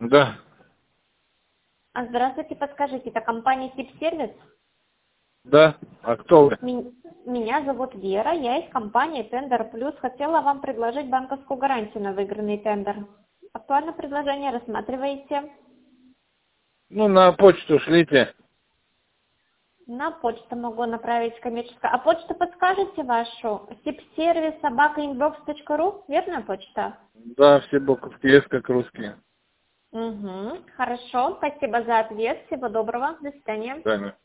Да, Здравствуйте, подскажите, это компания Тип-сервис? да. А кто вы? Меня зовут Вера, я из компании Тендер Плюс. Хотела вам предложить банковскую гарантию на выигранный тендер. Актуальное предложение рассматриваете? Ну, на почту шлите. На почту могу направить коммерческую. А почту подскажете вашу? Тип-сервис собака.inbox.ru, верная почта? Да, все буковки есть как русские. Угу, хорошо, спасибо за ответ, всего доброго, до свидания. Правильно.